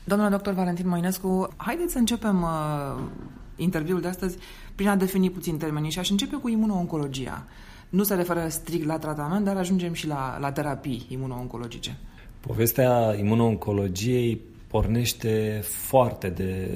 Domnule doctor Valentin Moinescu, haideți să începem interviul de astăzi prin a defini puțin termenii și aș începe cu imuno-oncologia. Nu se referă strict la tratament, dar ajungem și la terapii imuno-oncologice. Povestea imuno-oncologiei pornește foarte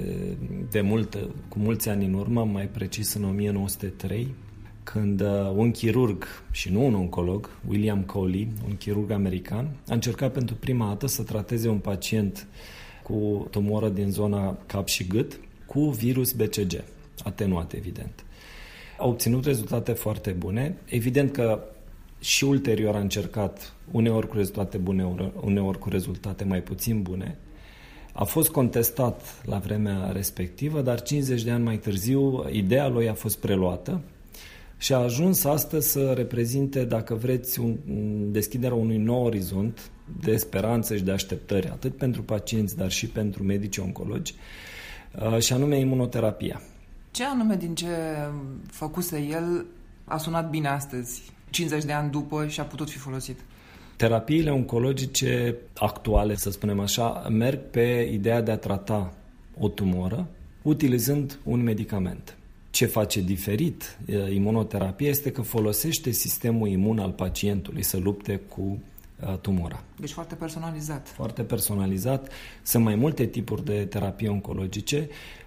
de mult, cu mulți ani în urmă, mai precis în 1903, când un chirurg, și nu un oncolog, William Coley, un chirurg american, a încercat pentru prima dată să trateze un pacient cu tumoră din zona cap și gât cu virus BCG, atenuat, evident. A obținut rezultate foarte bune. Evident că și ulterior a încercat uneori cu rezultate bune, uneori cu rezultate mai puțin bune. A fost contestat la vremea respectivă, dar 50 de ani mai târziu ideea lui a fost preluată și a ajuns astăzi să reprezinte, dacă vreți, deschiderea unui nou orizont de speranță și de așteptări, atât pentru pacienți, dar și pentru medici oncologi, și anume imunoterapia. Ce anume din ce făcuse el a sunat bine astăzi, 50 de ani după, și a putut fi folosit? Terapiile oncologice actuale, să spunem așa, merg pe ideea de a trata o tumoră utilizând un medicament. Ce face diferit imunoterapia este că folosește sistemul imun al pacientului să lupte cu tumora. Deci foarte personalizat. Foarte personalizat. Sunt mai multe tipuri de terapie oncologice,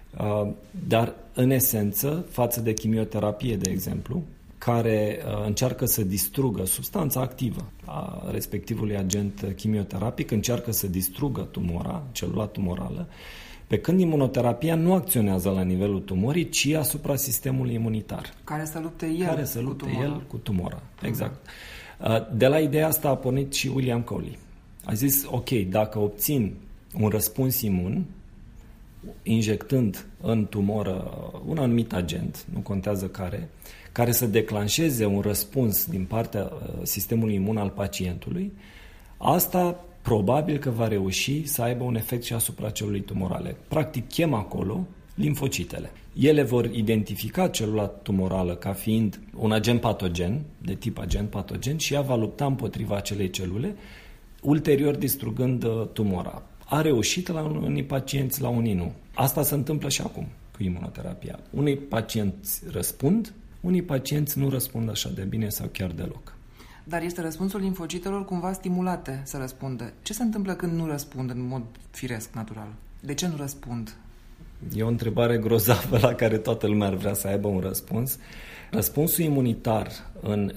dar în esență, față de chimioterapie, de exemplu, care încearcă să distrugă substanța activă a respectivului agent chimioterapic, încearcă să distrugă tumora, celula tumorală, pe când imunoterapia nu acționează la nivelul tumorii, ci asupra sistemului imunitar. Care să lupte el cu tumora. Exact. De la ideea asta a pornit și William Coley. A zis, ok, dacă obțin un răspuns imun, injectând în tumoră un anumit agent, nu contează care să declanșeze un răspuns din partea sistemului imun al pacientului, asta probabil că va reuși să aibă un efect și asupra celulei tumorale. Practic, chem acolo limfocitele. Ele vor identifica celula tumorală ca fiind un agent patogen, de tip agent patogen, și ea va lupta împotriva acelei celule, ulterior distrugând tumora. A reușit la unii pacienți, la unii nu. Asta se întâmplă și acum cu imunoterapia. Unii pacienți răspund, unii pacienți nu răspund așa de bine sau chiar deloc. Dar este răspunsul limfocitelor cumva stimulate să răspundă. Ce se întâmplă când nu răspund în mod firesc, natural? De ce nu răspund? E o întrebare grozavă la care toată lumea ar vrea să aibă un răspuns. Răspunsul imunitar în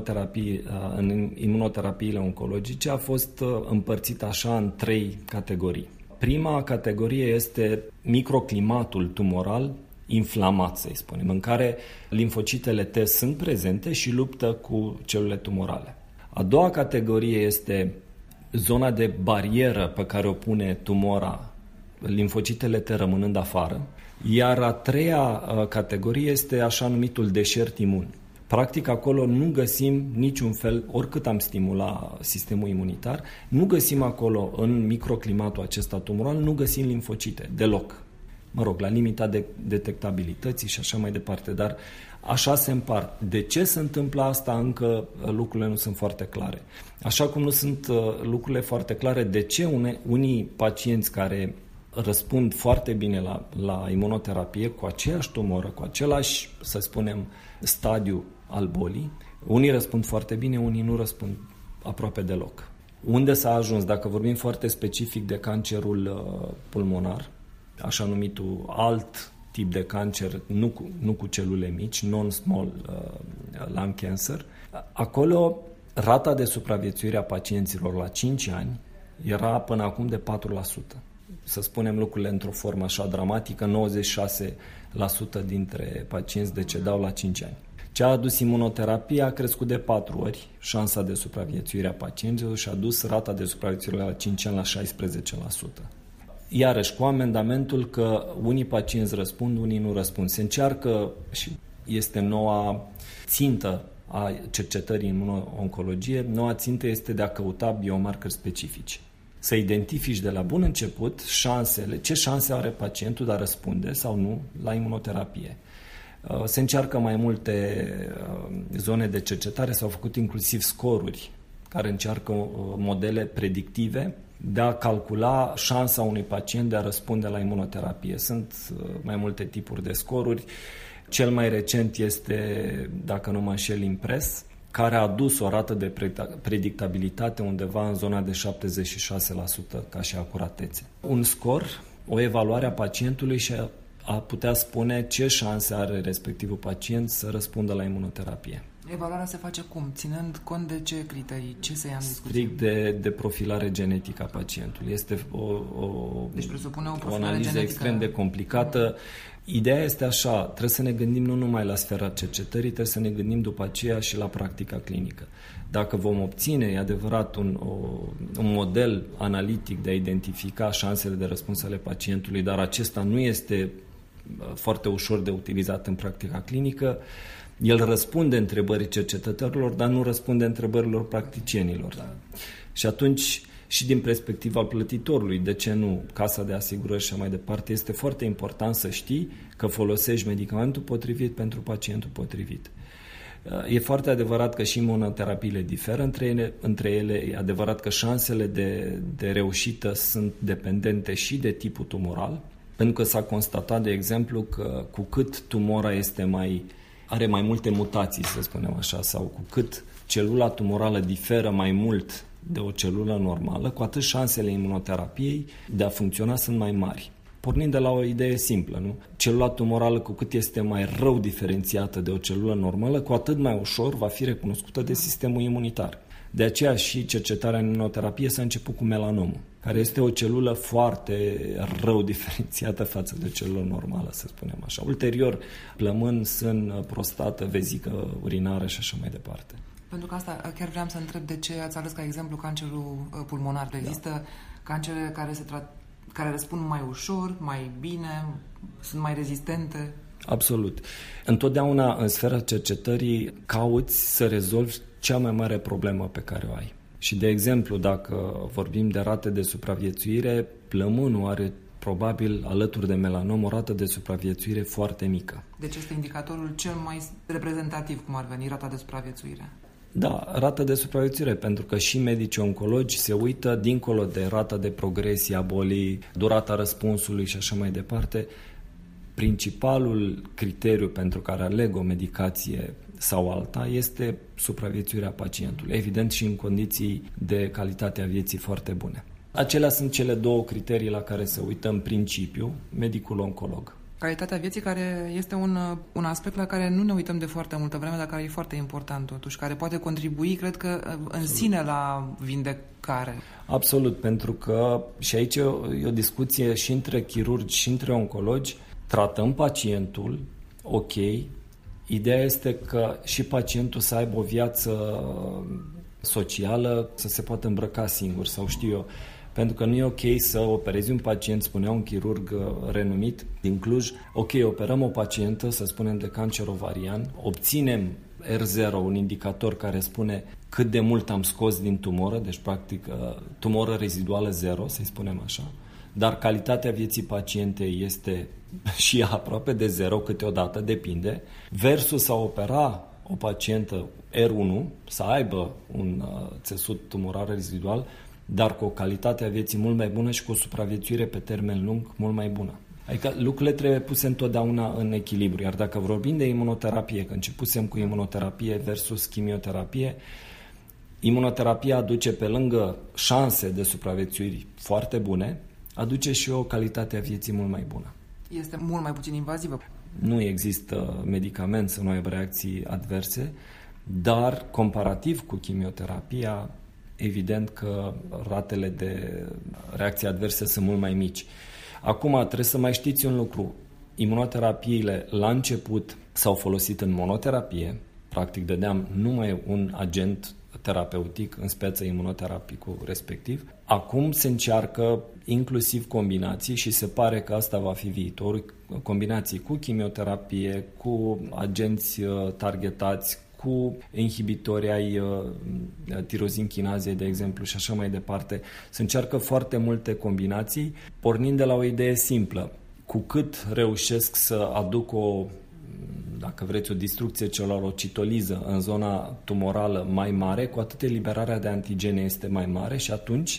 imunoterapiile oncologice a fost împărțit așa în 3 categorii. Prima categorie este microclimatul tumoral inflamat, să-i spunem, în care limfocitele T sunt prezente și luptă cu celulele tumorale. A doua categorie este zona de barieră pe care o pune tumora, limfocitele T rămânând afară, iar a treia categorie este așa numitul deșert imun. Practic acolo nu găsim niciun fel, oricât am stimula sistemul imunitar, nu găsim acolo, în microclimatul acesta tumoral, nu găsim limfocite, deloc. Mă rog, la limita de detectabilității și așa mai departe, dar așa se împart. De ce se întâmplă asta? Încă lucrurile nu sunt foarte clare. Așa cum nu sunt lucrurile foarte clare de ce unii pacienți care răspund foarte bine la imunoterapie cu aceeași tumoră, cu același, să spunem, stadiu al bolii, unii răspund foarte bine, unii nu răspund aproape deloc. Unde s-a ajuns? Dacă vorbim foarte specific de cancerul pulmonar, așa numitul alt tip de cancer, nu cu celule mici, non-small lung cancer, acolo rata de supraviețuire a pacienților la 5 ani era până acum de 4%. Să spunem lucrurile într-o formă așa dramatică, 96% dintre pacienți decedau la 5 ani. Ce a adus imunoterapia a crescut de 4 ori șansa de supraviețuire a pacienților și a dus rata de supraviețuire la 5 ani la 16%. Iarăși, cu amendamentul că unii pacienți răspund, unii nu răspund. Se încearcă, și este noua țintă a cercetării în imuno-oncologie, noua țintă este de a căuta biomarcări specifici. Să identifici de la bun început ce șanse are pacientul de a răspunde sau nu la imunoterapie. Se încearcă mai multe zone de cercetare, s-au făcut inclusiv scoruri care încearcă modele predictive de a calcula șansa unui pacient de a răspunde la imunoterapie. Sunt mai multe tipuri de scoruri. Cel mai recent este, dacă nu mă înșel, Impress, care a adus o rată de predictabilitate undeva în zona de 76% ca și acuratețe. Un scor, o evaluare a pacientului și a putea spune ce șanse are respectivul pacient să răspundă la imunoterapie. Evaluarea se face cum? Ținând cont de ce criterii? Ce se ia în discuție? Strict de profilare genetică a pacientului. Este deci presupune o analiză genetică extrem de complicată. Ideea este așa, trebuie să ne gândim nu numai la sfera cercetării, trebuie să ne gândim după aceea și la practica clinică. Dacă vom obține, e adevărat, un model analitic de a identifica șansele de răspuns ale pacientului, dar acesta nu este foarte ușor de utilizat în practica clinică, el răspunde întrebării cercetătorilor, dar nu răspunde întrebărilor practicienilor. Da. Și atunci, și din perspectiva plătitorului, de ce nu, casa de asigurări și așa mai departe, este foarte important să știi că folosești medicamentul potrivit pentru pacientul potrivit. E foarte adevărat că și imunoterapiile diferă între ele, e adevărat că șansele de reușită sunt dependente și de tipul tumoral, pentru că s-a constatat, de exemplu, că cu cât tumora are mai multe mutații, să spunem așa, sau cu cât celula tumorală diferă mai mult de o celulă normală, cu atât șansele imunoterapiei de a funcționa sunt mai mari. Pornind de la o idee simplă, nu? Celula tumorală, cu cât este mai rău diferențiată de o celulă normală, cu atât mai ușor va fi recunoscută de sistemul imunitar. De aceea și cercetarea în imunoterapie s-a început cu melanomul, care este o celulă foarte rău diferențiată față de o celulă normală, să spunem așa. Ulterior, plămân, sân, prostată, vezică urinară și așa mai departe. Pentru că asta chiar vreau să întreb de ce ați ales ca exemplu cancerul pulmonar. Există cancere care răspund mai ușor, mai bine, sunt mai rezistente? Absolut. Întotdeauna în sfera cercetării cauți să rezolvi cea mai mare problemă pe care o ai. Și, de exemplu, dacă vorbim de rate de supraviețuire, plămânul are probabil, alături de melanom, o rată de supraviețuire foarte mică. Deci este indicatorul cel mai reprezentativ, cum ar veni, rata de supraviețuire. Da, rata de supraviețuire, pentru că și medicii oncologi se uită dincolo de rata de progresie a bolii, durata răspunsului și așa mai departe. Principalul criteriu pentru care aleg o medicație sau alta este supraviețuirea pacientului, evident și în condiții de calitate a vieții foarte bune. Acelea sunt cele două criterii la care se uită în principiu medicul oncolog. Calitatea vieții, care este un aspect la care nu ne uităm de foarte multă vreme, dar care e foarte important totuși, care poate contribui, cred că, în sine la vindecare. Absolut, pentru că și aici e o discuție și între chirurgi și între oncologi. Tratăm pacientul, ok, ideea este că și pacientul să aibă o viață socială, să se poată îmbrăca singur sau știu eu. Pentru că nu e ok să operezi un pacient, spunea un chirurg renumit din Cluj, ok, operăm o pacientă, să spunem, de cancer ovarian, obținem R0, un indicator care spune cât de mult am scos din tumoră, deci practic tumoră reziduală 0, să-i spunem așa, dar calitatea vieții pacientei este și aproape de 0 câteodată, depinde, versus a opera o pacientă R1, să aibă un țesut tumorar rezidual, dar cu o calitate a vieții mult mai bună și cu o supraviețuire pe termen lung mult mai bună. Adică lucrurile trebuie puse întotdeauna în echilibru, iar dacă vorbim de imunoterapie, că începusem cu imunoterapie versus chimioterapie, imunoterapia aduce pe lângă șanse de supraviețuiri foarte bune, aduce și o calitate a vieții mult mai bună. Este mult mai puțin invazivă. Nu există medicament să nu aibă reacții adverse, dar comparativ cu chimioterapia, evident că ratele de reacții adverse sunt mult mai mici. Acum trebuie să mai știți un lucru. Imunoterapiile la început s-au folosit în monoterapie, practic dădeam numai un agent terapeutic, în speță imunoterapicul respectiv. Acum se încearcă inclusiv combinații și se pare că asta va fi viitorul, combinații cu chimioterapie, cu agenți targetați, cu inhibitori ai tirozinchinazei, de exemplu, și așa mai departe. Se încearcă foarte multe combinații, pornind de la o idee simplă. Cu cât reușesc să aduc dacă vreți, o distrucție celulară, o citoliză în zona tumorală mai mare, cu atât eliberarea de antigene este mai mare și atunci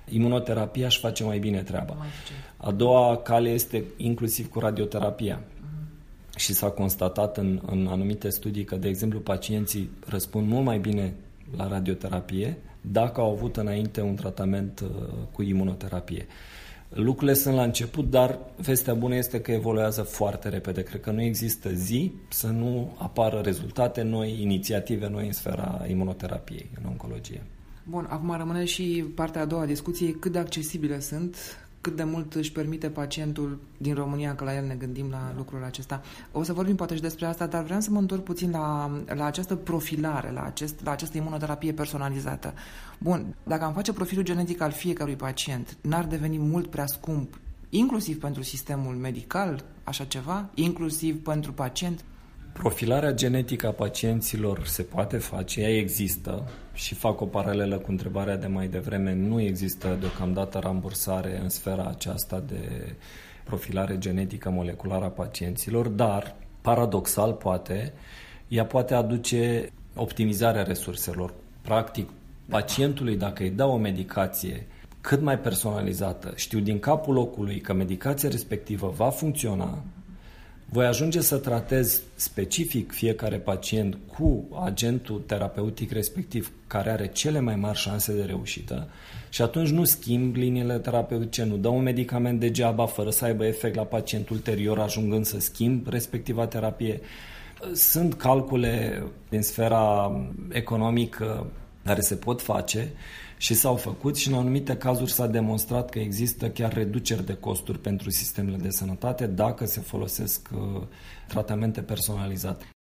imunoterapia își face mai bine treaba. A doua cale este inclusiv cu radioterapia. Și s-a constatat în anumite studii că, de exemplu, pacienții răspund mult mai bine la radioterapie dacă au avut înainte un tratament cu imunoterapie. Lucrurile sunt la început, dar vestea bună este că evoluează foarte repede. Cred că nu există zi să nu apară rezultate noi, inițiative noi în sfera imunoterapiei, în oncologie. Bun, acum rămâne și partea a doua a discuției, cât de accesibile sunt, cât de mult își permite pacientul din România, că la el ne gândim la lucrul acesta. O să vorbim poate și despre asta, dar vreau să mă întorc puțin la această profilare, la această imunoterapie personalizată. Bun, dacă am face profilul genetic al fiecărui pacient, n-ar deveni mult prea scump, inclusiv pentru sistemul medical, așa ceva, inclusiv pentru pacient? Profilarea genetică a pacienților se poate face, ea există și fac o paralelă cu întrebarea de mai devreme. Nu există deocamdată rambursare în sfera aceasta de profilare genetică moleculară a pacienților, dar, paradoxal poate, ea poate aduce optimizarea resurselor. Practic, pacientului, dacă îi dau o medicație cât mai personalizată, știu din capul locului că medicația respectivă va funcționa, voi ajunge să tratez specific fiecare pacient cu agentul terapeutic respectiv care are cele mai mari șanse de reușită și atunci nu schimb liniile terapeutice, nu dau un medicament degeaba fără să aibă efect la pacient ulterior, ajungând să schimb respectiva terapie. Sunt calcule din sfera economică care se pot face și s-au făcut și în anumite cazuri s-a demonstrat că există chiar reduceri de costuri pentru sistemele de sănătate dacă se folosesc tratamente personalizate.